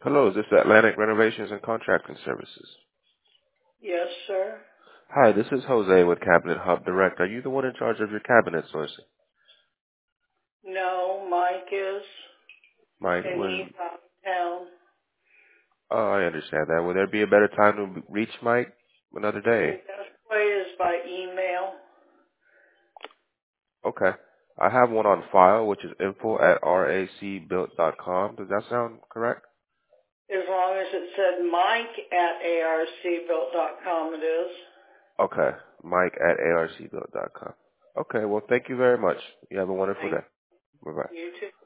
Hello, is this Atlantic Renovations and Contracting Services? Yes, sir. Hi, this is Jose with Cabinet Hub Direct. Are you the one in charge of your cabinet sourcing? No, Mike is, Mike, and he's out of town. oh, I understand that. Will there be a better time to reach Mike another The day? best way is by email, Okay. I have one on file, which is info@racbuilt.com. Does that sound correct? as long as it said Mike at arcbuilt.com. It is. Okay. Mike@arcbuilt.com. Okay, well, thank you very much. You have a wonderful Thank day. Bye-bye. you too.